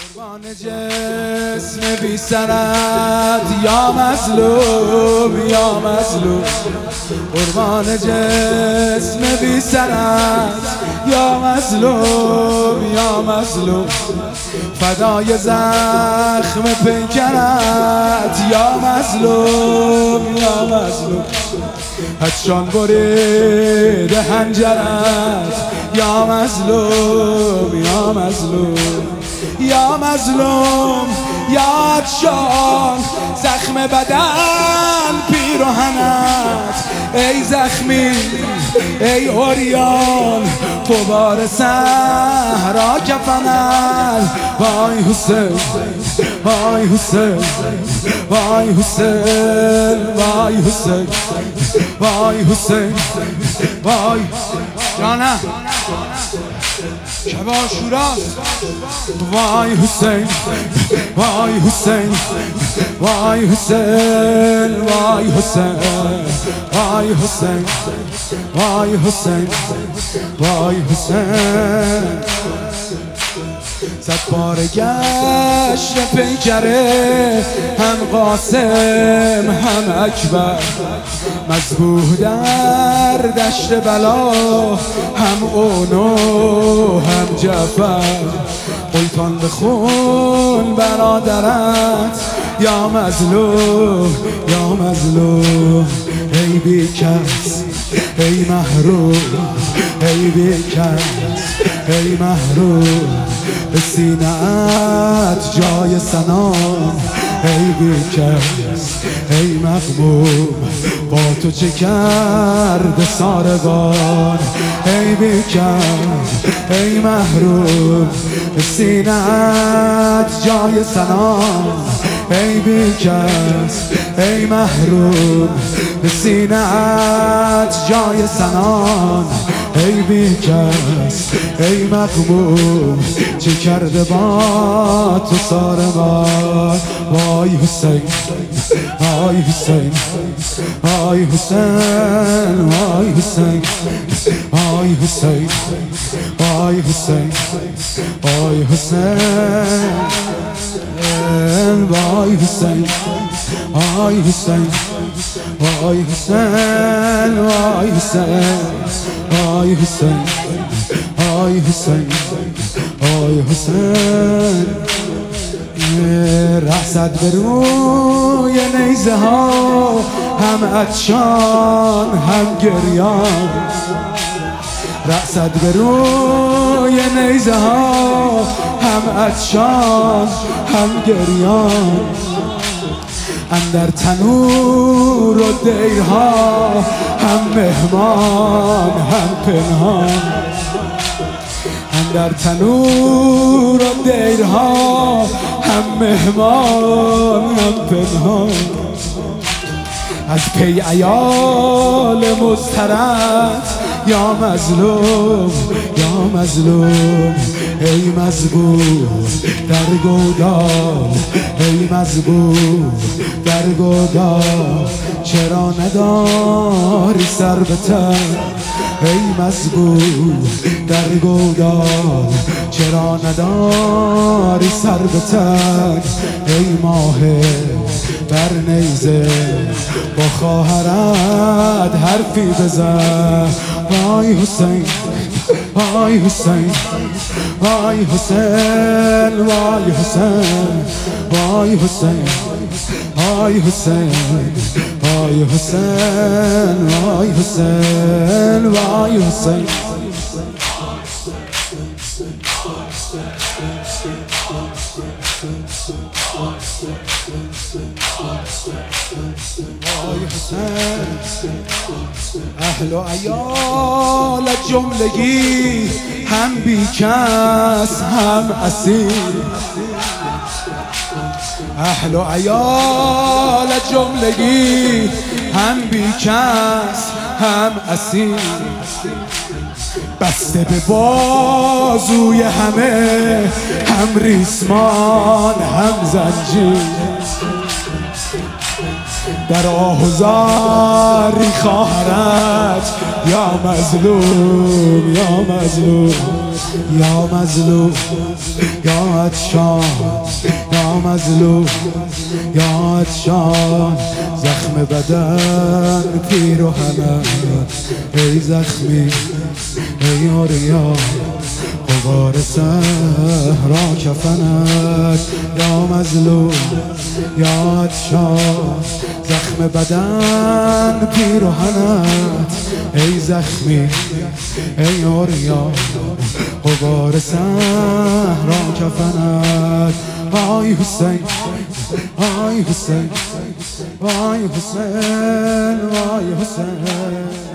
قربان جسم بی سرت یا مظلوم یا مظلوم، قربان جسم بی سرت یا مظلوم یا مظلوم، فدای زخم پیکرت یا مظلوم یا مظلوم، هجان برید حنجرت یا مظلوم یا مظلوم یا مظلوم، یا هجان زخم بدن پیراهنت، ای زخمی ای عریان غبار صحرا کفنت، وای حسین وای حسین وای حسین وای حسین وای حسین وای جانم شب عاشوراست، وای حسین وای حسین وای حسین وای حسین وای حسین وای حسین وای حسین، صد بار گشت پیکره هم قاسم هم اکبر، مذبوح در دشت بلا هم اونو هم جعفر، قلتان بخون برادرت یا مظلوم یا مظلوم، ای بی کس ای محروم ای بی کس ای محروم، به سینه‌ات جای سنام، ای بی کس ای مغموم، با تو چه کرده ساربان، ای بی کس ای محروم، به سینه‌ات جای سنام، ای بی کس ای محروم، به سینه‌ات جای سنان، ای بی کس ای مغموم، چه کرده با تو ساربان، وای حسین وای حسین وای حسین وای حسین وای حسین وای حسین وای حسین وای حسین وای حسین وای حسین وای حسین وای حسین وای حسین وای حسین، رسد به روی نیزه ها هم عطشان هم گریان، رسد به روی نیزه ها هم عطشان هم گریان، اندر تنور و دیرها هم مهمان هم پنهان، اندر تنور و دیرها هم مهمان هم پنهان، از پی عیال مضطرت یا مظلوم یا مظلوم، ای مذبوح در گودال ای مذبوح در گودال، چرا نداری سر به تن، ای مذبوح در گودال، چرا نداری سر به تن، ای ماه بر نیزه با خواهرت حرفی بزن، وای حسین وای حسین وای حسین وای حسین وای حسین وای حسین وای حسین وای حسین وای حسین، اهل و عیال جملگی هم بیکس هم اسیر، اهل و عیال جملگی هم بیکس هم اسیر، بسته به بازوی همه هم ریسمان هم زنجیر، در آهوزاری خواهرت یا مظلوم یا مظلوم یا مظلوم یا عطشان یا مظلوم یا عطشان، زخم بدن پیرهنت ای زخمی ای عریان، غبار صحرا کفنت یا مظلوم یا عطشان، زخم بدن پیرهنت ای زخمی ای عریان، غبار صحرا کفنت. آی حسین آی حسین آی حسین آی حسین